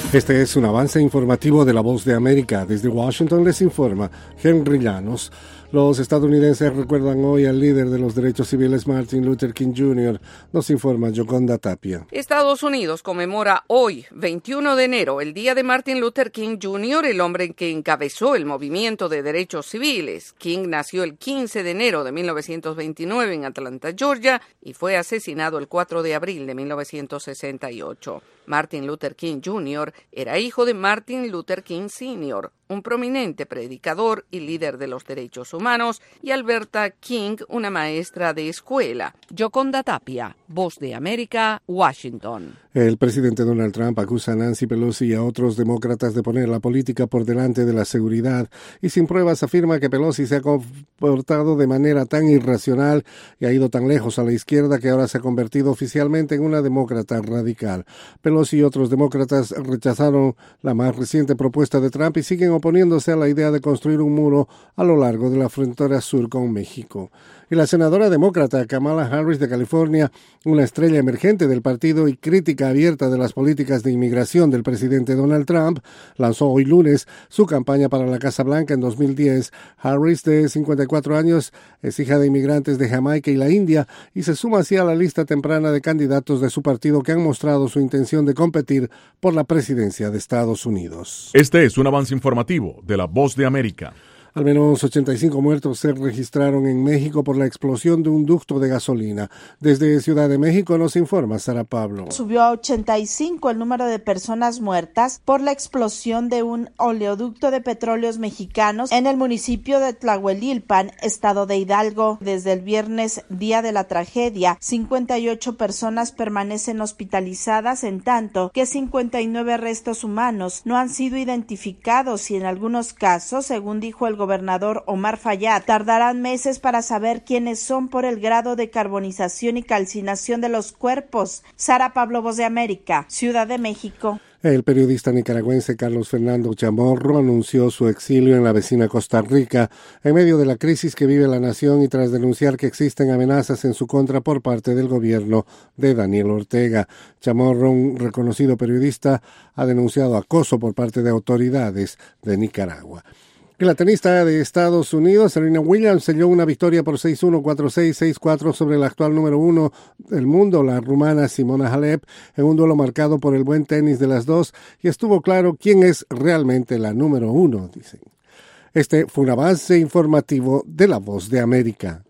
Este es un avance informativo de La Voz de América. Desde Washington les informa Henry Llanos. Los estadounidenses recuerdan hoy al líder de los derechos civiles Martin Luther King Jr., nos informa Yoconda Tapia. Estados Unidos conmemora hoy, 21 de enero, el día de Martin Luther King Jr., el hombre que encabezó el movimiento de derechos civiles. King nació el 15 de enero de 1929 en Atlanta, Georgia, y fue asesinado el 4 de abril de 1968. Martin Luther King Jr. era hijo de Martin Luther King Sr., un prominente predicador y líder de los derechos humanos, y Alberta King, una maestra de escuela. Yoconda Tapia, Voz de América, Washington. El presidente Donald Trump acusa a Nancy Pelosi y a otros demócratas de poner la política por delante de la seguridad y sin pruebas afirma que Pelosi se ha comportado de manera tan irracional y ha ido tan lejos a la izquierda que ahora se ha convertido oficialmente en una demócrata radical. Pelosi y otros demócratas rechazaron la más reciente propuesta de Trump y siguen oponiéndose a la idea de construir un muro a lo largo de la frontera sur con México. Y la senadora demócrata Kamala Harris de California, una estrella emergente del partido y crítica abierta de las políticas de inmigración del presidente Donald Trump, lanzó hoy lunes su campaña para la Casa Blanca en 2010. Harris, de 54 años, es hija de inmigrantes de Jamaica y la India y se suma así a la lista temprana de candidatos de su partido que han mostrado su intención de competir por la presidencia de Estados Unidos. Este es un avance informativo de La Voz de América. Al menos 85 muertos se registraron en México por la explosión de un ducto de gasolina. Desde Ciudad de México nos informa Sara Pablo. Subió a 85 el número de personas muertas por la explosión de un oleoducto de petróleos mexicanos en el municipio de Tlahuelilpan, estado de Hidalgo. Desde el viernes, día de la tragedia, 58 personas permanecen hospitalizadas, en tanto que 59 restos humanos no han sido identificados y en algunos casos, según dijo el gobernador Omar Fayad, tardarán meses para saber quiénes son por el grado de carbonización y calcinación de los cuerpos. Sara Pablo, Voz de América, Ciudad de México. El periodista nicaragüense Carlos Fernando Chamorro anunció su exilio en la vecina Costa Rica en medio de la crisis que vive la nación y tras denunciar que existen amenazas en su contra por parte del gobierno de Daniel Ortega. Chamorro, un reconocido periodista, ha denunciado acoso por parte de autoridades de Nicaragua. La tenista de Estados Unidos, Serena Williams, selló una victoria por 6-1, 4-6, 6-4 sobre la actual número 1 del mundo, la rumana Simona Halep, en un duelo marcado por el buen tenis de las dos, y estuvo claro quién es realmente la número 1, dicen. Este fue un avance informativo de La Voz de América.